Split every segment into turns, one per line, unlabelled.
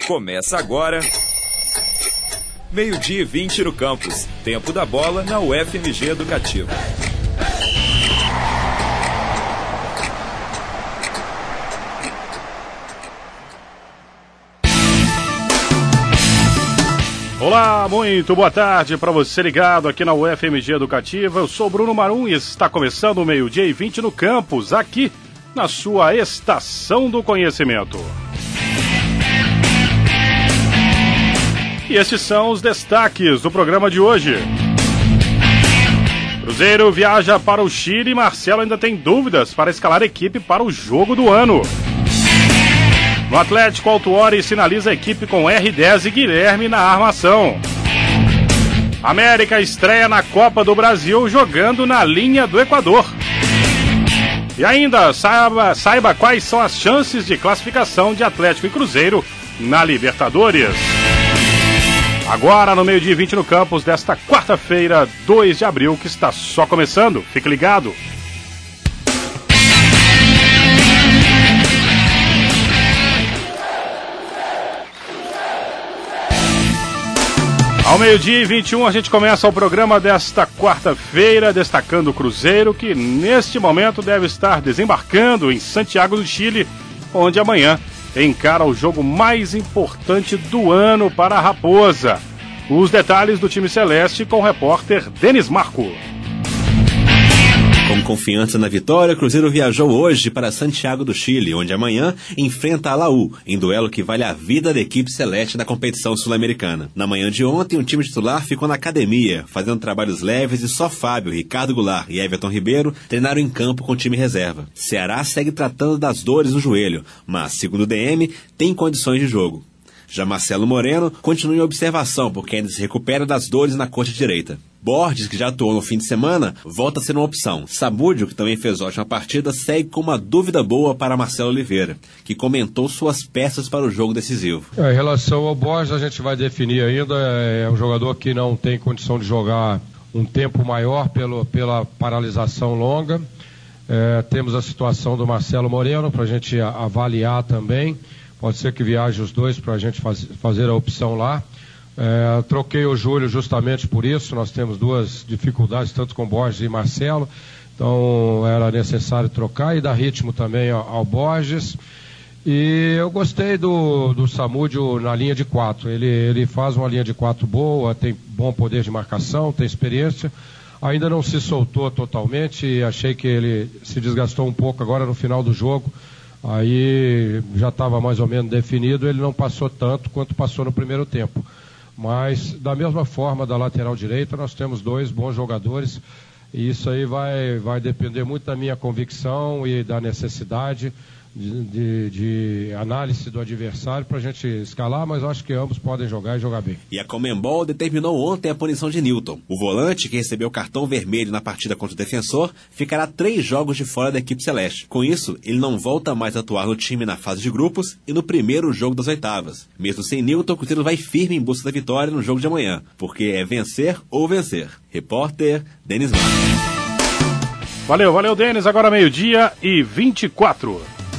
Começa agora, 12h20 no campus. Tempo da bola na UFMG Educativa.
Olá, muito boa tarde para você ligado aqui na UFMG Educativa. Eu sou Bruno Marum e está começando o 12h20 no campus, aqui na sua Estação do Conhecimento. E estes são os destaques do programa de hoje. Cruzeiro viaja para o Chile e Marcelo ainda tem dúvidas para escalar a equipe para o jogo do ano. No Atlético, Autuori sinaliza a equipe com R10 e Guilherme na armação. América estreia na Copa do Brasil jogando na linha do Equador. E ainda saiba quais são as chances de classificação de Atlético e Cruzeiro na Libertadores. Agora no 12h20 no campus desta quarta-feira, 2 de abril, que está só começando. Fique ligado. Ao 12h21 a gente começa o programa desta quarta-feira destacando o Cruzeiro, que neste momento deve estar desembarcando em Santiago do Chile, onde amanhã encara o jogo mais importante do ano para a Raposa. Os detalhes do time celeste com o repórter Denis Marco.
Com confiança na vitória, o Cruzeiro viajou hoje para Santiago do Chile, onde amanhã enfrenta a Laú, em duelo que vale a vida da equipe celeste da competição sul-americana. Na manhã de ontem, o time titular ficou na academia, fazendo trabalhos leves e só Fábio, Ricardo Goulart e Everton Ribeiro treinaram em campo com o time reserva. Ceará segue tratando das dores no joelho, mas, segundo o DM, tem condições de jogo. Já Marcelo Moreno continua em observação, porque ainda se recupera das dores na coxa direita. Borges, que já atuou no fim de semana, volta a ser uma opção. Samúdio, que também fez ótima partida, segue com uma dúvida boa para Marcelo Oliveira, que comentou suas peças para o jogo decisivo.
Em relação ao Borges, a gente vai definir ainda. É um jogador que não tem condição de jogar um tempo maior pela paralisação longa. Temos a situação do Marcelo Moreno para a gente avaliar também. Pode ser que viaje os dois para a gente fazer a opção lá. Troquei o Júlio justamente por isso. Nós temos duas dificuldades, tanto com Borges e Marcelo. Então era necessário trocar e dar ritmo também ao Borges. E eu gostei do Samúdio na linha de 4. Ele faz uma linha de 4 boa, tem bom poder de marcação, tem experiência. Ainda não se soltou totalmente e achei que ele se desgastou um pouco agora no final do jogo. Aí já estava mais ou menos definido, ele não passou tanto quanto passou no primeiro tempo. Mas, da mesma forma, da lateral direita, nós temos dois bons jogadores. E isso aí vai depender muito da minha convicção e da necessidade de análise do adversário para a gente escalar, mas eu acho que ambos podem jogar e jogar bem.
E a Conmebol determinou ontem a punição de Newton. O volante, que recebeu cartão vermelho na partida contra o Defensor, ficará 3 jogos de fora da equipe celeste. Com isso, ele não volta mais a atuar no time na fase de grupos e no primeiro jogo das oitavas. Mesmo sem Newton, o Cruzeiro vai firme em busca da vitória no jogo de amanhã, porque é vencer ou vencer. Repórter Denis Marques.
Valeu, Denis. Agora 12h24.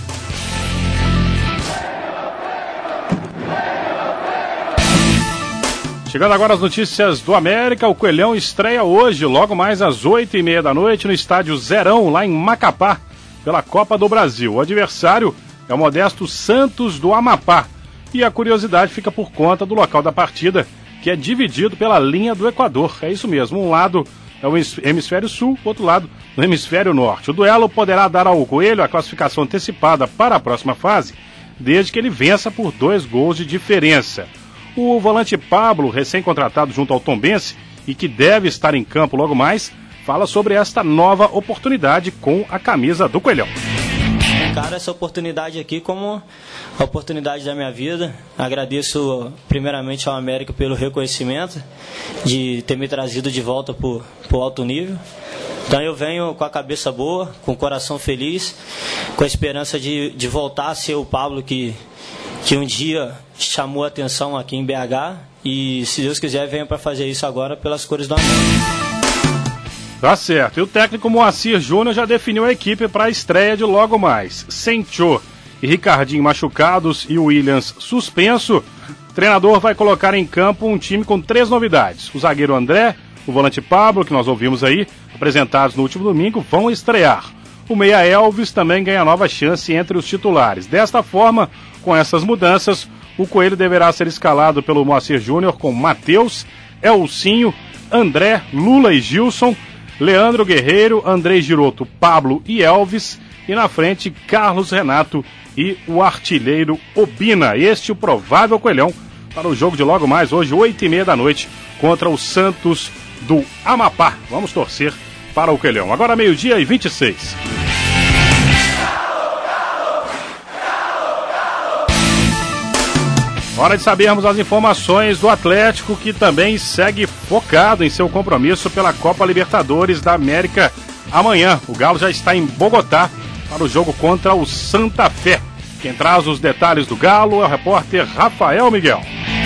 Chegando agora as notícias do América, o Coelhão estreia hoje, logo mais às 8h30 da noite, no estádio Zerão, lá em Macapá, pela Copa do Brasil. O adversário é o modesto Santos do Amapá. E a curiosidade fica por conta do local da partida, que é dividido pela linha do Equador. É isso mesmo, um lado é o hemisfério sul, outro lado no hemisfério norte. O duelo poderá dar ao Coelho a classificação antecipada para a próxima fase, desde que ele vença por 2 gols de diferença. O volante Pablo, recém-contratado junto ao Tombense e que deve estar em campo logo mais, fala sobre esta nova oportunidade com a camisa do Coelhão.
Encaro essa oportunidade aqui como a oportunidade da minha vida. Agradeço primeiramente ao América pelo reconhecimento de ter me trazido de volta para o alto nível. Então eu venho com a cabeça boa, com o coração feliz, com a esperança de voltar a ser o Pablo que um dia chamou a atenção aqui em BH, e se Deus quiser venho para fazer isso agora pelas cores do América.
Tá certo, e o técnico Moacir Júnior já definiu a equipe para a estreia de logo mais. Sem Tchô e Ricardinho machucados e Williams suspenso, o treinador vai colocar em campo um time com 3 novidades. O zagueiro André, o volante Pablo, que nós ouvimos aí, apresentados no último domingo, vão estrear. O meia Elvis também ganha nova chance entre os titulares. Desta forma, com essas mudanças, o Coelho deverá ser escalado pelo Moacir Júnior com Matheus, Elcinho, André, Lula e Gilson, Leandro Guerreiro, Andrei Giroto, Pablo e Elvis, e na frente Carlos Renato e o artilheiro Obina. Este é o provável Coelhão para o jogo de logo mais, hoje 8h30 da noite, contra o Santos do Amapá. Vamos torcer para o Coelhão. Agora 12h26. Hora de sabermos as informações do Atlético, que também segue focado em seu compromisso pela Copa Libertadores da América amanhã. O Galo já está em Bogotá para o jogo contra o Santa Fé. Quem traz os detalhes do Galo é o repórter Rafael Miguel.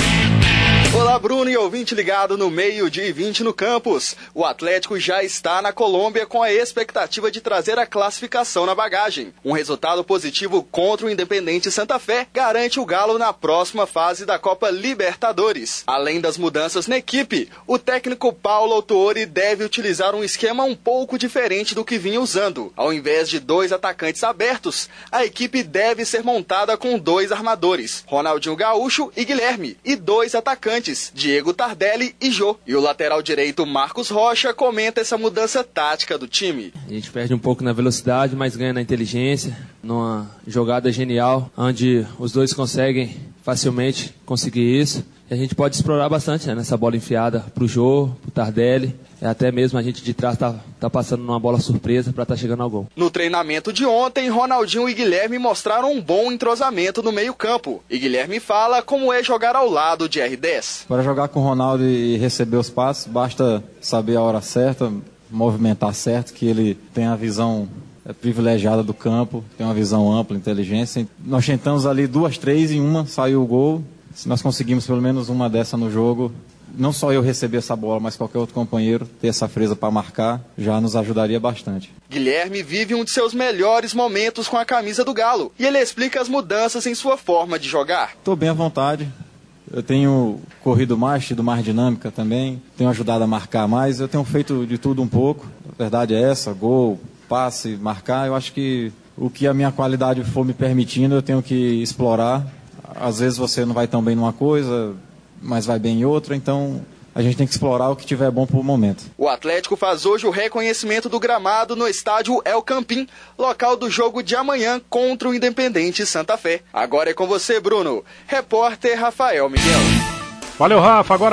Olá, Bruno e ouvinte ligado no 12h20 no campus. O Atlético já está na Colômbia com a expectativa de trazer a classificação na bagagem. Um resultado positivo contra o Independente Santa Fé garante o Galo na próxima fase da Copa Libertadores. Além das mudanças na equipe, o técnico Paulo Autuori deve utilizar um esquema um pouco diferente do que vinha usando. Ao invés de 2 atacantes abertos, a equipe deve ser montada com 2 armadores, Ronaldinho Gaúcho e Guilherme, e 2 atacantes, Diego Tardelli e Jô. E o lateral direito Marcos Rocha comenta essa mudança tática do time.
A gente perde um pouco na velocidade, mas ganha na inteligência, numa jogada genial, onde os dois conseguem facilmente conseguir isso. E a gente pode explorar bastante, né, nessa bola enfiada pro Jô, pro Tardelli. Até mesmo a gente de trás tá passando numa bola surpresa para estar chegando ao gol. No
treinamento de ontem, Ronaldinho e Guilherme mostraram um bom entrosamento no meio-campo. E Guilherme fala como é jogar ao lado de R10.
Para jogar com o Ronaldo e receber os passes, basta saber a hora certa, movimentar certo, que ele tem a visão privilegiada do campo, tem uma visão ampla, inteligência. Nós tentamos ali 2, 3 e uma saiu o gol. Se nós conseguimos pelo menos uma dessa no jogo, não só eu receber essa bola, mas qualquer outro companheiro ter essa freza para marcar, já nos ajudaria bastante.
Guilherme vive um de seus melhores momentos com a camisa do Galo e ele explica as mudanças em sua forma de jogar.
Estou bem à vontade, eu tenho corrido mais, tido mais dinâmica também, tenho ajudado a marcar mais, eu tenho feito de tudo um pouco, a verdade é essa, gol, passe, marcar, eu acho que o que a minha qualidade for me permitindo eu tenho que explorar. Às vezes você não vai tão bem numa coisa, mas vai bem em outra, então a gente tem que explorar o que tiver bom por momento.
O Atlético faz hoje o reconhecimento do gramado no estádio El Campín, local do jogo de amanhã contra o Independente Santa Fé. Agora é com você, Bruno. Repórter Rafael Miguel.
Valeu, Rafa. Agora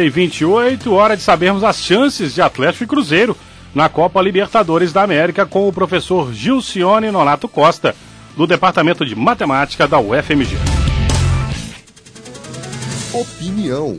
12h28, hora de sabermos as chances de Atlético e Cruzeiro na Copa Libertadores da América com o professor Gilcione Nonato Costa, do Departamento de Matemática da UFMG.
Opinião.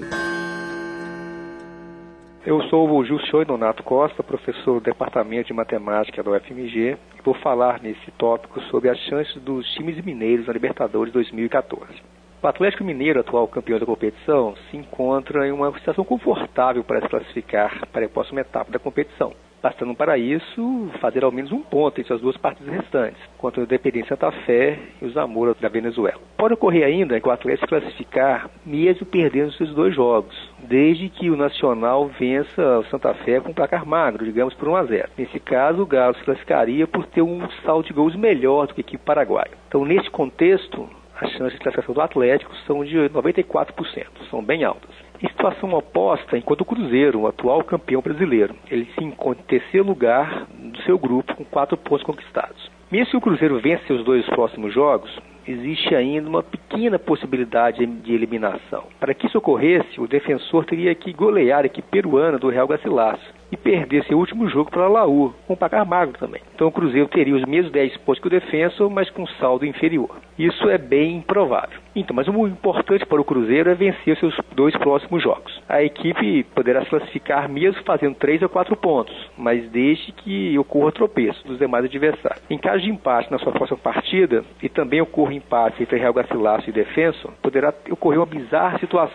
Eu sou o Gilcione Nonato Costa, professor do Departamento de Matemática da UFMG, e vou falar nesse tópico sobre as chances dos times mineiros na Libertadores 2014. O Atlético Mineiro, atual campeão da competição, se encontra em uma situação confortável para se classificar para a próxima etapa da competição, bastando para isso fazer ao menos um ponto entre as 2 partidas restantes, contra o Independente Santa Fé e o Zamora da Venezuela. Pode ocorrer ainda que o Atlético se classificar mesmo perdendo seus 2 jogos, desde que o Nacional vença o Santa Fé com um placar magro, digamos por 1-0. Nesse caso, o Galo se classificaria por ter um saldo de gols melhor do que a equipe paraguaia. Então, nesse contexto, as chances de classificação do Atlético são de 94%, são bem altas. Em situação oposta, enquanto o Cruzeiro, o atual campeão brasileiro, ele se encontra em terceiro lugar do seu grupo com 4 pontos conquistados. Mesmo que o Cruzeiro vença seus 2 próximos jogos, existe ainda uma pequena possibilidade de eliminação. Para que isso ocorresse, o defensor teria que golear a equipe peruana do Real Garcilaso e perder seu último jogo para a Laú, com um placar magro também. Então o Cruzeiro teria os mesmos 10 pontos que o defensor, mas com saldo inferior. Isso é bem improvável. Então, mas o importante para o Cruzeiro é vencer seus 2 próximos jogos. A equipe poderá se classificar mesmo fazendo 3 a 4 pontos, mas desde que ocorra tropeço dos demais adversários. Em caso de empate na sua próxima partida, e também ocorra empate entre Real Garcilaso e Defensor, poderá ocorrer uma bizarra situação,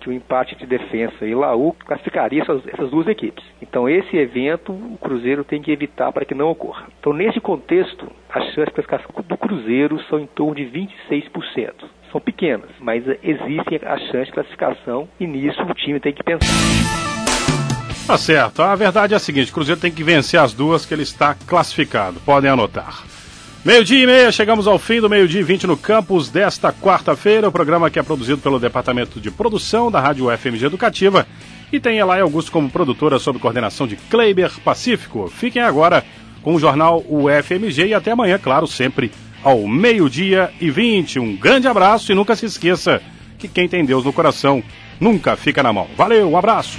que o empate de Defensa e Laú classificaria essas duas equipes. Então esse evento o Cruzeiro tem que evitar para que não ocorra. Então nesse contexto, as chances de classificação do Cruzeiro são em torno de 26%. São pequenas, mas existem as chances de classificação e nisso o time tem que pensar.
Tá certo, a verdade é a seguinte, o Cruzeiro tem que vencer as duas que ele está classificado, podem anotar. 12:30, chegamos ao fim do 12:20 no campus desta quarta-feira, o programa que é produzido pelo Departamento de Produção da Rádio UFMG Educativa e tem Elay Augusto como produtora sob coordenação de Kleiber Pacífico. Fiquem agora com o jornal UFMG e até amanhã, claro, sempre ao 12:20. Um grande abraço e nunca se esqueça que quem tem Deus no coração nunca fica na mão. Valeu, um abraço!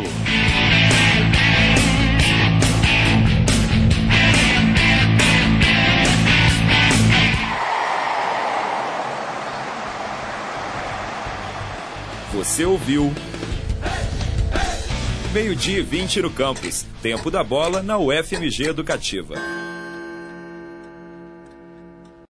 Você ouviu 12:20 no campus. Tempo da bola na UFMG Educativa.